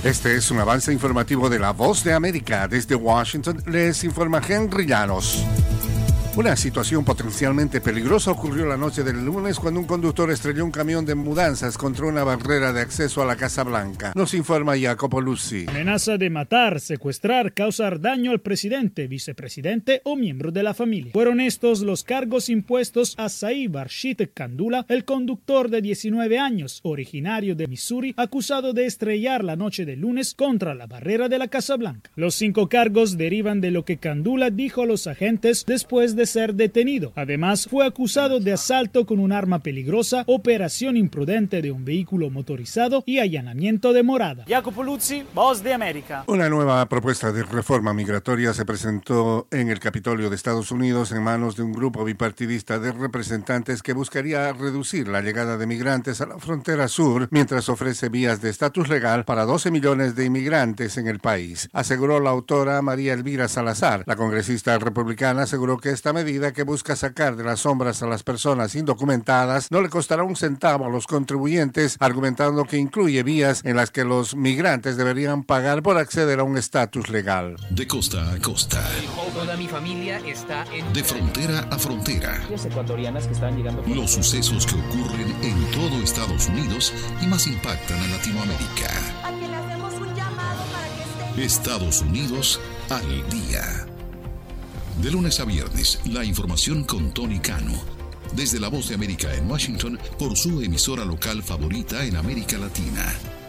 Este es un avance informativo de La Voz de América. Desde Washington les informa Henry Llanos. Una situación potencialmente peligrosa ocurrió la noche del lunes cuando un conductor estrelló un camión de mudanzas contra una barrera de acceso a la Casa Blanca. Nos informa Jacopo Luzzi. Amenaza de matar, secuestrar, causar daño al presidente, vicepresidente o miembro de la familia. Fueron estos los cargos impuestos a Saeed Rashid Kandula, el conductor de 19 años, originario de Missouri, acusado de estrellar la noche del lunes contra la barrera de la Casa Blanca. Los 5 cargos derivan de lo que Kandula dijo a los agentes después de ser detenido. Además, fue acusado de asalto con un arma peligrosa, operación imprudente de un vehículo motorizado y allanamiento de morada. Jacopo Luzzi, Voz de América. Una nueva propuesta de reforma migratoria se presentó en el Capitolio de Estados Unidos en manos de un grupo bipartidista de representantes que buscaría reducir la llegada de migrantes a la frontera sur mientras ofrece vías de estatus legal para 12 millones de inmigrantes en el país, aseguró la autora María Elvira Salazar. La congresista republicana aseguró que esta medida, que busca sacar de las sombras a las personas indocumentadas, no le costará un centavo a los contribuyentes, argumentando que incluye vías en las que los migrantes deberían pagar por acceder a un estatus legal. De costa a costa. Toda mi familia está en... De frontera a frontera. Ecuatorianas que están llegando... Los sucesos que ocurren en todo Estados Unidos y más impactan a Latinoamérica. A que le hacemos un llamado para que esté... Estados Unidos al día. De lunes a viernes, la información con Tony Cano. Desde La Voz de América en Washington, por su emisora local favorita en América Latina.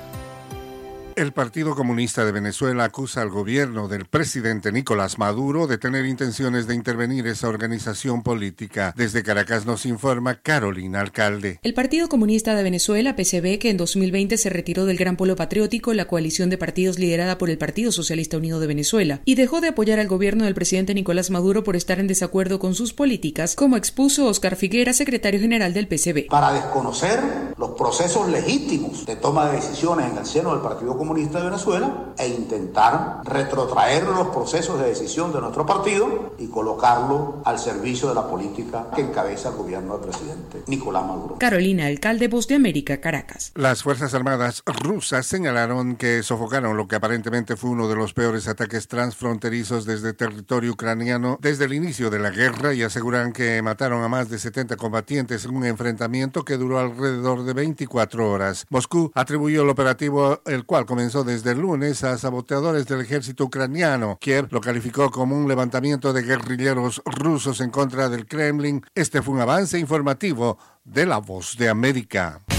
El Partido Comunista de Venezuela acusa al gobierno del presidente Nicolás Maduro de tener intenciones de intervenir esa organización política. Desde Caracas nos informa Carolina Alcalde. El Partido Comunista de Venezuela, PCV, que en 2020 se retiró del Gran Polo Patriótico, la coalición de partidos liderada por el Partido Socialista Unido de Venezuela, y dejó de apoyar al gobierno del presidente Nicolás Maduro por estar en desacuerdo con sus políticas, como expuso Oscar Figuera, secretario general del PCV. Para desconocer los procesos legítimos de toma de decisiones en el seno del Partido Comunista de Venezuela e intentar retrotraer los procesos de decisión de nuestro partido y colocarlo al servicio de la política que encabeza el gobierno del presidente Nicolás Maduro. Carolina Alcalde, Voz de América, Caracas. Las Fuerzas Armadas rusas señalaron que sofocaron lo que aparentemente fue uno de los peores ataques transfronterizos desde territorio ucraniano desde el inicio de la guerra y aseguran que mataron a más de 70 combatientes en un enfrentamiento que duró alrededor de 24 horas. Moscú atribuyó el operativo, el cual comenzó desde el lunes, a saboteadores del ejército ucraniano. Kiev lo calificó como un levantamiento de guerrilleros rusos en contra del Kremlin. Este fue un avance informativo de La Voz de América.